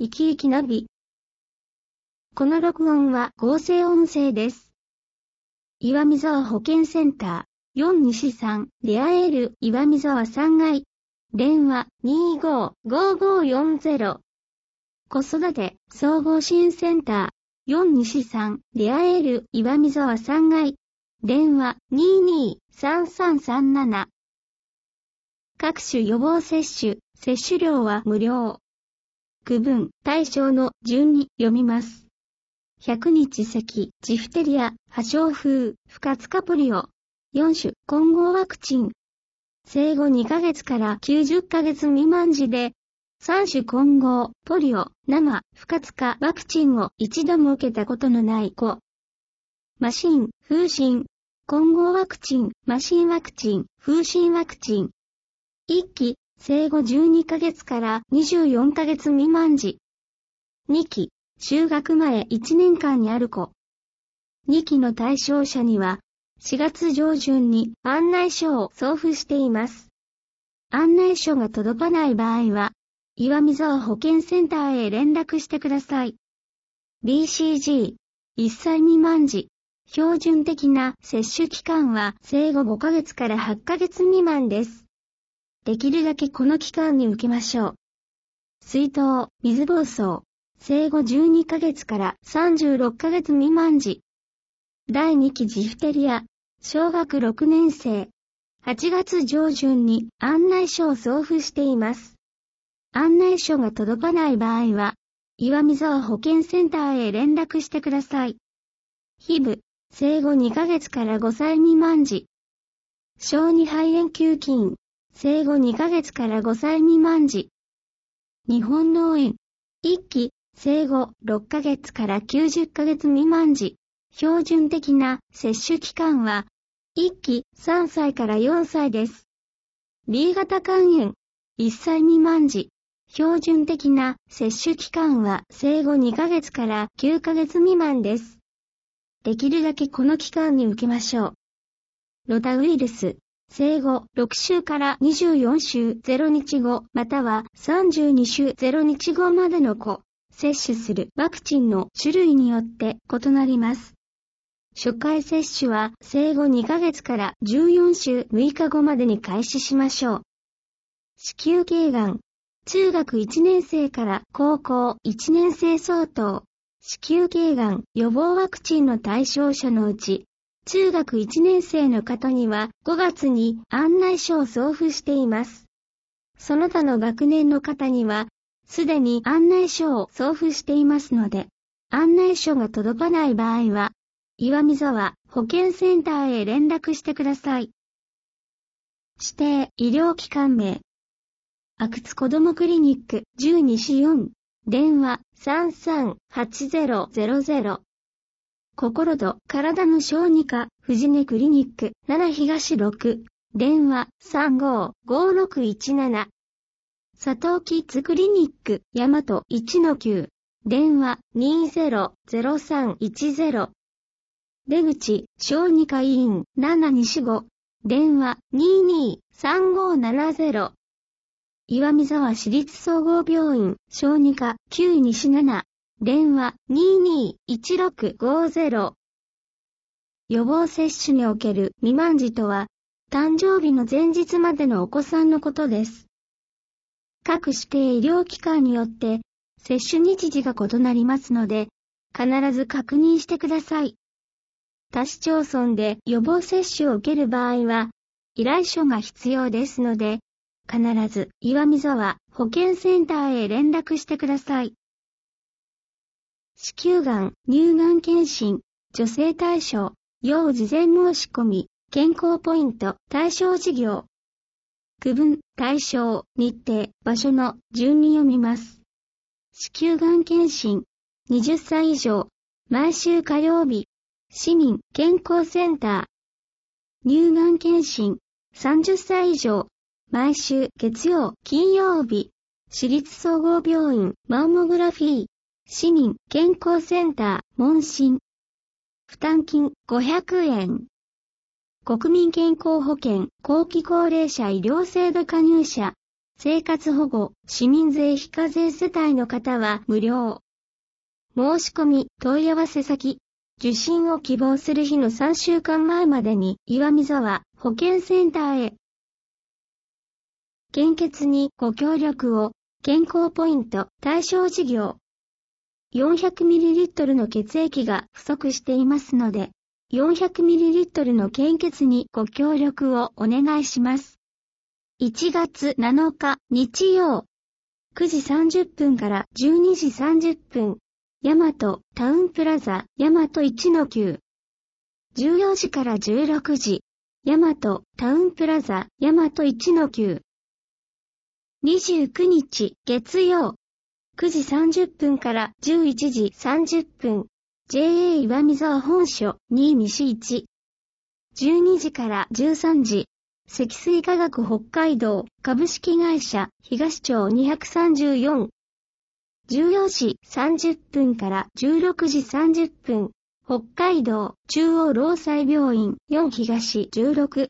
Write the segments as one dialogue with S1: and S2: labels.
S1: 生き生きナビ。この録音は合成音声です。岩見沢保健センター、4西3、レアエール、岩見沢3階。電話、25-5540。子育て、総合支援センター、4西3、レアエール、岩見沢3階。電話、22-3337。各種予防接種、接種料は無料。区分、対象の順に読みます。100日咳、ジフテリア、破傷風、不活化ポリオ。4種、混合ワクチン。生後2ヶ月から90ヶ月未満時で、3種混合、ポリオ、生、不活化ワクチンを一度も受けたことのない子。麻疹、風疹。混合ワクチン、麻疹ワクチン、風疹ワクチン。1期、生後12ヶ月から24ヶ月未満時。2期、就学前1年間にある子。2期の対象者には、4月上旬に案内書を送付しています。案内書が届かない場合は、岩見沢保健センターへ連絡してください。BCG、1歳未満時。標準的な接種期間は生後5ヶ月から8ヶ月未満です。できるだけこの期間に受けましょう。水痘、水疱瘡、生後12ヶ月から36ヶ月未満時。第2期ジフテリア、小学6年生。8月上旬に案内書を送付しています。案内書が届かない場合は、岩見沢保健センターへ連絡してください。HIV、生後2ヶ月から5歳未満時。小児肺炎球菌、生後2ヶ月から5歳未満時。日本脳炎、1期、生後6ヶ月から90ヶ月未満時。標準的な接種期間は、1期3歳から4歳です。B 型肝炎、1歳未満時。標準的な接種期間は生後2ヶ月から9ヶ月未満です。できるだけこの期間に受けましょう。ロタウイルス、生後6週から24週0日後または32週0日後までの子、接種するワクチンの種類によって異なります。初回接種は生後2ヶ月から14週6日後までに開始しましょう。子宮頸がん、中学1年生から高校1年生相当。子宮頸がん予防ワクチンの対象者のうち、中学1年生の方には5月に案内書を送付しています。その他の学年の方には、すでに案内書を送付していますので、案内書が届かない場合は、岩見沢保健センターへ連絡してください。指定医療機関名。阿久津子どもクリニック10西4。電話 33-8000。心と体の小児科、藤根クリニック7東6。電話 35-5617。佐藤キッズクリニック大和 1-9。電話 20-0310。出口小児科医院7西5。電話 22-3570。岩見沢市立総合病院小児科9西7。電話 22-1650。予防接種における未満児とは、誕生日の前日までのお子さんのことです。各指定医療機関によって接種日時が異なりますので、必ず確認してください。他市町村で予防接種を受ける場合は、依頼書が必要ですので、必ず岩見沢保健センターへ連絡してください。子宮がん、乳がん検診、助成対象、要事前申し込み、健康ポイント、対象事業。区分、対象、日程、場所の順に読みます。子宮がん検診、20歳以上、毎週火曜日、市民健康センター。乳がん検診、30歳以上、毎週月曜、金曜日、市立総合病院マンモグラフィー、市民健康センター問診。負担金500円。国民健康保険後期高齢者医療制度加入者、 生活保護、市民税非課税世帯の方は無料。申し込み、問い合わせ先、受診を希望する日の3週間前までに岩見沢保健センターへ。献血にご協力を、健康ポイント対象事業。400ml の血液が不足していますので、400ml の献血にご協力をお願いします。1月7日日曜、9時30分から12時30分、大和タウンプラザ大和 1-9。14時から16時、大和タウンプラザ大和 1-9。29日月曜、9時30分から11時30分、JA 岩見沢本所2西1。12時から13時、積水化学北海道株式会社東町234。14時30分から16時30分、北海道中央労災病院4東16。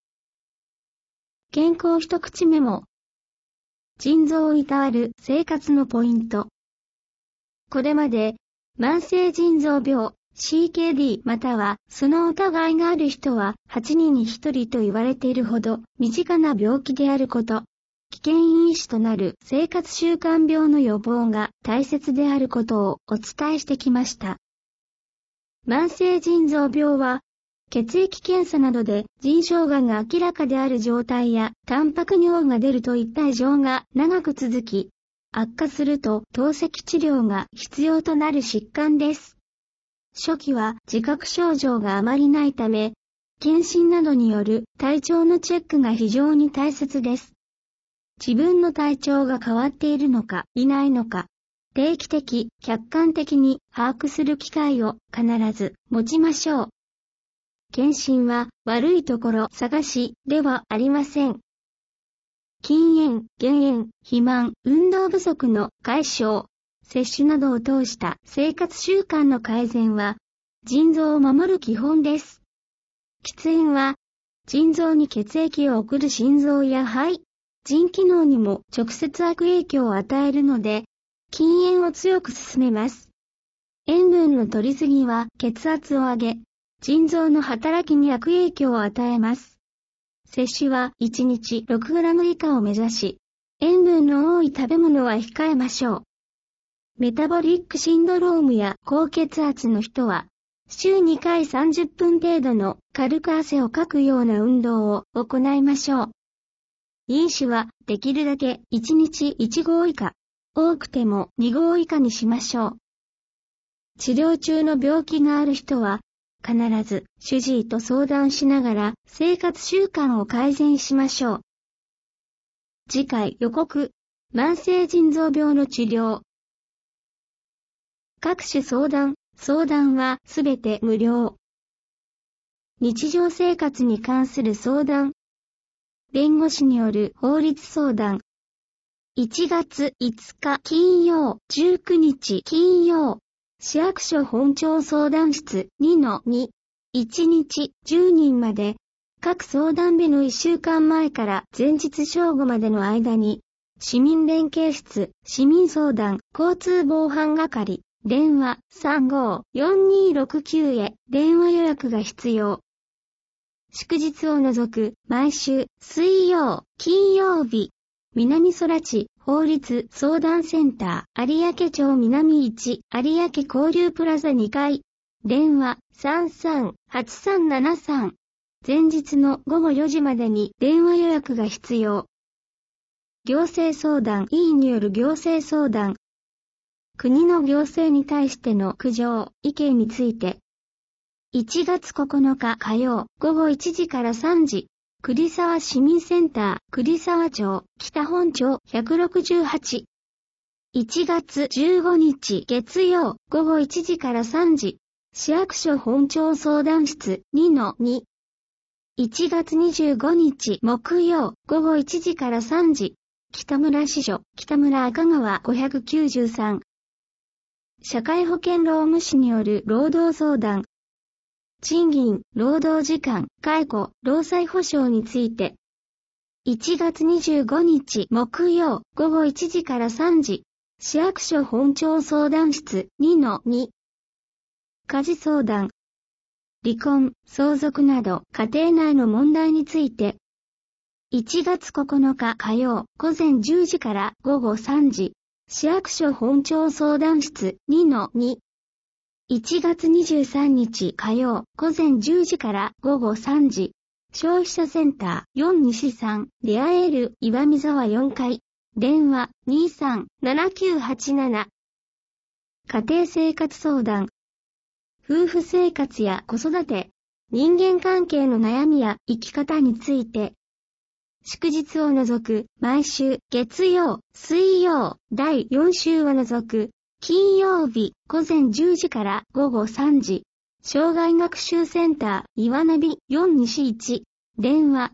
S1: 健康一口メモ。腎臓をいたわる生活のポイント。これまで、慢性腎臓病、CKD またはその疑いがある人は8人に1人と言われているほど身近な病気であること。危険因子となる生活習慣病の予防が大切であることをお伝えしてきました。慢性腎臓病は、血液検査などで腎小がんが明らかである状態やタンパク尿が出るといった異常が長く続き、悪化すると透析治療が必要となる疾患です。初期は自覚症状があまりないため、検診などによる体調のチェックが非常に大切です。自分の体調が変わっているのかいないのか、定期的、客観的に把握する機会を必ず持ちましょう。検診は悪いところ探しではありません。禁煙、減煙、肥満、運動不足の解消、摂取などを通した生活習慣の改善は、腎臓を守る基本です。喫煙は、腎臓に血液を送る心臓や肺、腎機能にも直接悪影響を与えるので、禁煙を強く勧めます。塩分の摂りすぎは血圧を上げ、腎臓の働きに悪影響を与えます。摂取は1日 6g 以下を目指し、塩分の多い食べ物は控えましょう。メタボリックシンドロームや高血圧の人は、週2回30分程度の軽く汗をかくような運動を行いましょう。飲酒はできるだけ1日1合以下、多くても2合以下にしましょう。治療中の病気がある人は、必ず主治医と相談しながら生活習慣を改善しましょう。次回予告、慢性腎臓病の治療。各種相談はすべて無料。日常生活に関する相談。弁護士による法律相談。1月5日金曜、19日金曜。市役所本庁相談室 2-2。1日10人まで、各相談日の1週間前から前日正午までの間に、市民連携室、市民相談、交通防犯係、電話 35-4269 へ電話予約が必要。祝日を除く毎週水曜、金曜日、南空地法律相談センター有明町南1有明交流プラザ2階電話 33-8373 前日の午後4時までに電話予約が必要。行政相談委員による行政相談。国の行政に対しての苦情、意見について。1月9日火曜午後1時から3時。栗沢市民センター、栗沢町、北本町168。1月15日月曜午後1時から3時。市役所本庁相談室 2-2。1月25日木曜午後1時から3時。北村支所、北村赤川593。社会保険労務士による労働相談。賃金、労働時間、解雇、労災保障について。 1月25日木曜午後1時から3時、市役所本庁相談室 2-2。家事相談、離婚、相続など家庭内の問題について、1月9日火曜午前10時から午後3時、市役所本庁相談室 2-2。1月23日火曜午前10時から午後3時、消費者センター4西3、出会える岩見沢4階、電話 23-7987。家庭生活相談、夫婦生活や子育て、人間関係の悩みや生き方について、祝日を除く毎週月曜、水曜、第4週を除く金曜日午前10時から午後3時、障害学習センター岩ナビ4西1、電話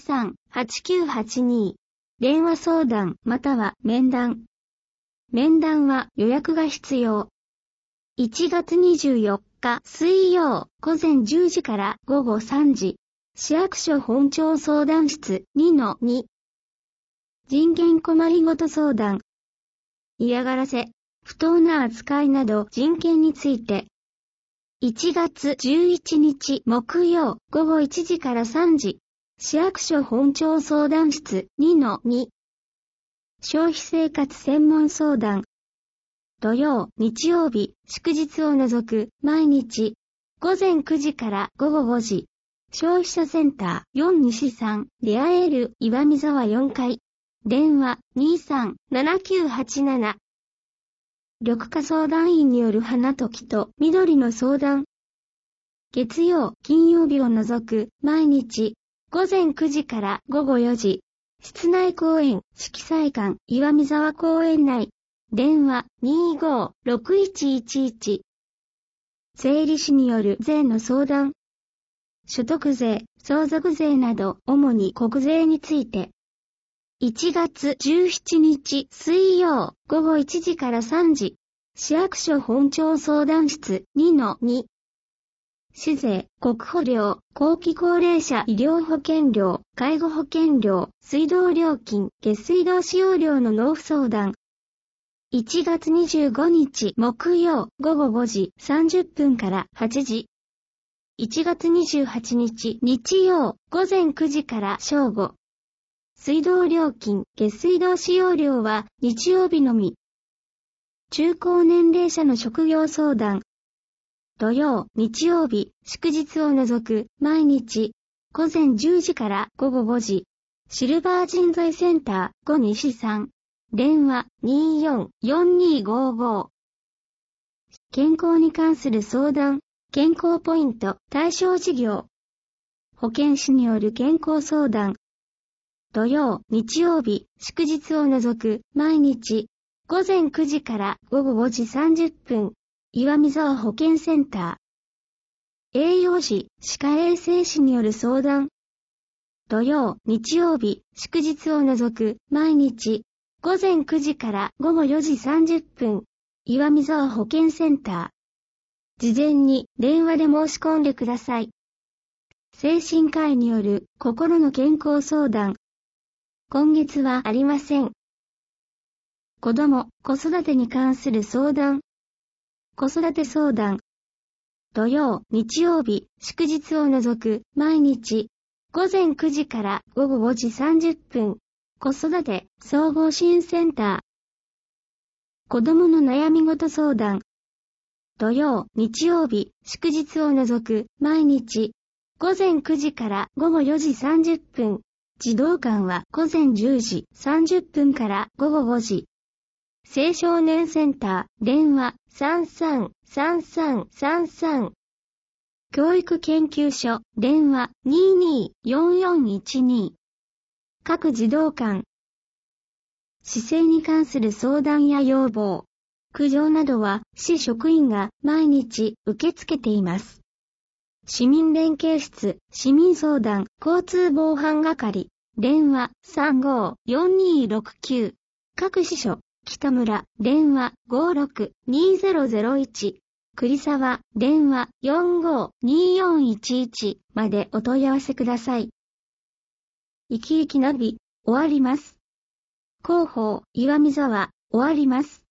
S1: 23-8982。電話相談または面談。面談は予約が必要。1月24日水曜午前10時から午後3時、市役所本庁相談室 2-2。人権困りごと相談。嫌がらせ、不当な扱いなど人権について。1月11日木曜午後1時から3時、市役所本庁相談室 2-2。消費生活専門相談。土曜、日曜日、祝日を除く毎日、午前9時から午後5時、消費者センター4西3、出会える岩見沢4階、電話 23-7987。緑化相談員による花と木と緑の相談。月曜、金曜日を除く毎日、午前9時から午後4時、室内公園、色彩館、岩見沢公園内、電話 25-6111。税理士による税の相談。所得税、相続税など主に国税について。1月17日水曜午後1時から3時、市役所本庁相談室 2-2。市税、国保料、後期高齢者医療保険料、介護保険料、水道料金、下水道使用料の納付相談。1月25日木曜午後5時30分から8時。1月28日日曜午前9時から正午。水道料金、下水道使用料は日曜日のみ。中高年齢者の職業相談。土曜、日曜日、祝日を除く毎日、午前10時から午後5時。シルバー人材センター5西3。電話 24-4255。健康に関する相談、健康ポイント、対象事業。保健師による健康相談。土曜、日曜日、祝日を除く毎日、午前9時から午後5時30分、岩見沢保健センター。栄養士、歯科衛生士による相談。土曜、日曜日、祝日を除く毎日、午前9時から午後4時30分、岩見沢保健センター。事前に電話で申し込んでください。精神科医による心の健康相談。今月はありません。子供、子育てに関する相談。子育て相談。土曜、日曜日、祝日を除く毎日、午前9時から午後5時30分、子育て総合支援センター。子供の悩み事相談。土曜、日曜日、祝日を除く毎日、午前9時から午後4時30分、児童館は午前10時30分から午後5時。青少年センター、電話333333。教育研究所、電話224412。各児童館。姿勢に関する相談や要望、苦情などは市職員が毎日受け付けています。市民連携室、市民相談、交通防犯係、電話354269。各支所、北村、電話562001。栗沢、電話452411までお問い合わせください。 生き生きナビ、終わります。広報、岩見沢、終わります。